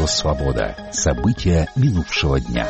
Радио «Свобода». События минувшего дня.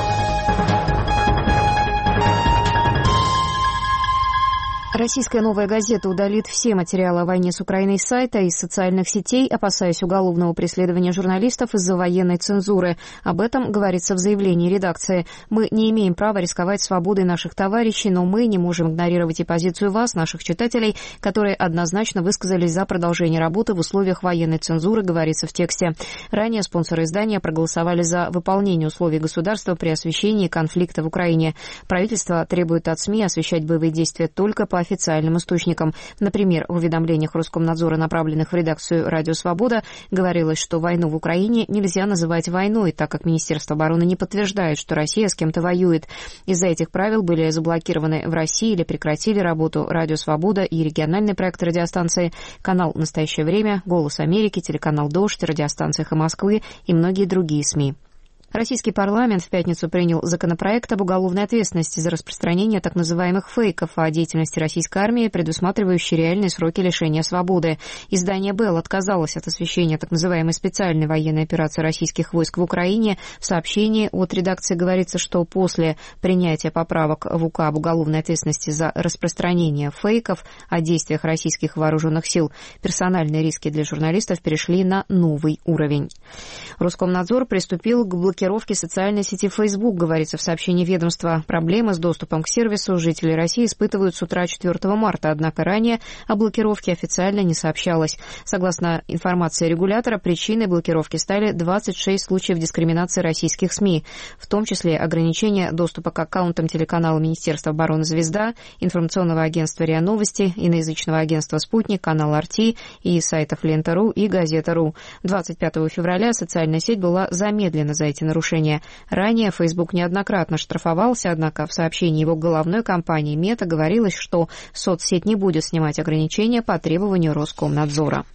Российская «Новая газета» удалит все материалы о войне с Украиной с сайта и из социальных сетей, опасаясь уголовного преследования журналистов из-за военной цензуры. Об этом говорится в заявлении редакции. «Мы не имеем права рисковать свободой наших товарищей, но мы не можем игнорировать и позицию вас, наших читателей, которые однозначно высказались за продолжение работы в условиях военной цензуры», говорится в тексте. Ранее спонсоры издания проголосовали за выполнение условий государства при освещении конфликта в Украине. Правительство требует от СМИ освещать боевые действия только по официальным источникам. Например, в уведомлениях Роскомнадзора, направленных в редакцию «Радио Свобода», говорилось, что войну в Украине нельзя называть войной, так как Министерство обороны не подтверждает, что Россия с кем-то воюет. Из-за этих правил были заблокированы в России или прекратили работу «Радио Свобода» и региональные проекты радиостанции, канал «Настоящее время», «Голос Америки», телеканал «Дождь», радиостанция «Эхо Москвы» и многие другие СМИ. Российский парламент в пятницу принял законопроект об уголовной ответственности за распространение так называемых фейков о деятельности российской армии, предусматривающий реальные сроки лишения свободы. Издание «Белл» отказалось от освещения так называемой специальной военной операции российских войск в Украине. В сообщении от редакции говорится, что после принятия поправок в УК об уголовной ответственности за распространение фейков о действиях российских вооруженных сил персональные риски для журналистов перешли на новый уровень. Роскомнадзор приступил к блокировке социальной сети Facebook, говорится в сообщении ведомства. Проблемы с доступом к сервису жители России испытывают с утра 4 марта, однако ранее о блокировке официально не сообщалось. Согласно информации регулятора, причиной блокировки стали 26 случаев дискриминации российских СМИ, в том числе ограничение доступа к аккаунтам телеканала Министерства обороны «Звезда», информационного агентства РИА Новости, иноязычного агентства «Спутник», канала «Арти» и сайтов «Лента.ру» и «Газета.ру». 25 февраля социальная сеть была замедлена за эти нарушения. Ранее Facebook неоднократно штрафовался, однако в сообщении его головной компании «Мета» говорилось, что соцсеть не будет снимать ограничения по требованию Роскомнадзора.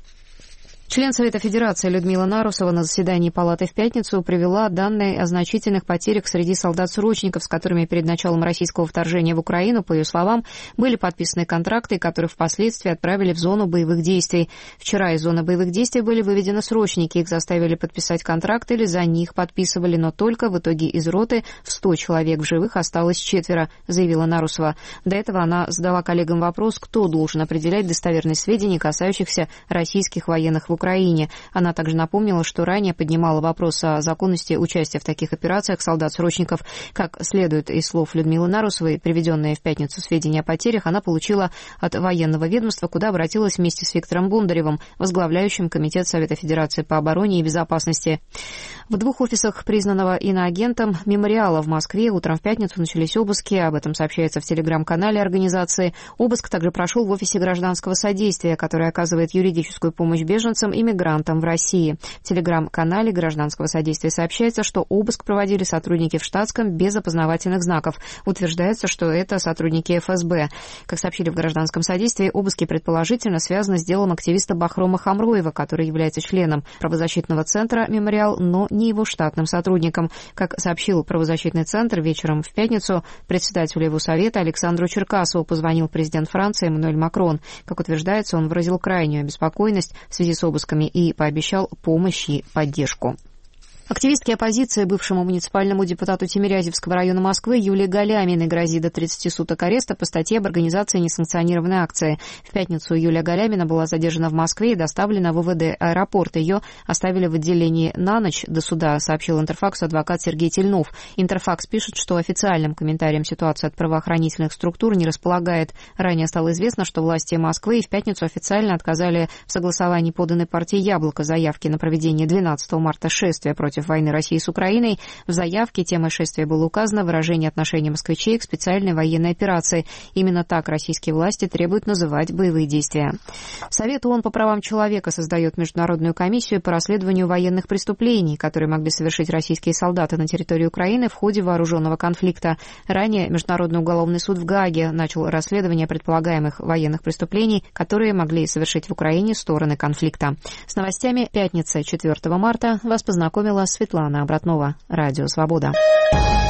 Член Совета Федерации Людмила Нарусова на заседании Палаты в пятницу привела данные о значительных потерях среди солдат-срочников, с которыми перед началом российского вторжения в Украину, по ее словам, были подписаны контракты, которые впоследствии отправили в зону боевых действий. Вчера из зоны боевых действий были выведены срочники, их заставили подписать контракт или за них подписывали, но только в итоге из роты в 100 человек в живых осталось 4, заявила Нарусова. До этого она задала коллегам вопрос, кто должен определять достоверность сведений, касающихся российских военных в Украине. Она также напомнила, что ранее поднимала вопрос о законности участия в таких операциях солдат-срочников. Как следует из слов Людмилы Нарусовой, приведенные в пятницу сведения о потерях она получила от военного ведомства, куда обратилась вместе с Виктором Бондаревым, возглавляющим Комитет Совета Федерации по обороне и безопасности. В 2 офисах признанного иноагентом «Мемориала» в Москве утром в пятницу начались обыски. Об этом сообщается в телеграм-канале организации. Обыск также прошел в офисе гражданского содействия, который оказывает юридическую помощь беженцам и мигрантам в России. В телеграм-канале гражданского содействия сообщается, что обыск проводили сотрудники в штатском без опознавательных знаков. Утверждается, что это сотрудники ФСБ. Как сообщили в гражданском содействии, обыски предположительно связаны с делом активиста Бахрома Хамроева, который является членом правозащитного центра «Мемориал», но не его штатным сотрудником. Как сообщил правозащитный центр, вечером в пятницу председателю его совета Александру Черкасову позвонил президент Франции Эммануэль Макрон. Как утверждается, он выразил крайнюю обеспокоенность в связи с обысками и пообещал помощь и поддержку. Активистке оппозиции, бывшему муниципальному депутату Тимирязевского района Москвы Юлии Галяминой грозит до 30 суток ареста по статье об организации несанкционированной акции. В пятницу Юлия Галямина была задержана в Москве и доставлена в УВД аэропорта. Ее оставили в отделении на ночь до суда, сообщил Интерфаксу адвокат Сергей Тельнов. Интерфакс пишет, что официальным комментарием ситуации от правоохранительных структур не располагает. Ранее стало известно, что власти Москвы в пятницу официально отказали в согласовании поданной партией «Яблоко» заявки на проведение 12 марта шествия против войны России с Украиной. В заявке темой шествия было указано выражение отношения москвичей к специальной военной операции. Именно так российские власти требуют называть боевые действия. Совет ООН по правам человека создает международную комиссию по расследованию военных преступлений, которые могли совершить российские солдаты на территории Украины в ходе вооруженного конфликта. Ранее Международный уголовный суд в Гааге начал расследование предполагаемых военных преступлений, которые могли совершить в Украине стороны конфликта. С новостями пятницы 4 марта вас познакомила Светлана Обратнова. Радио «Свобода».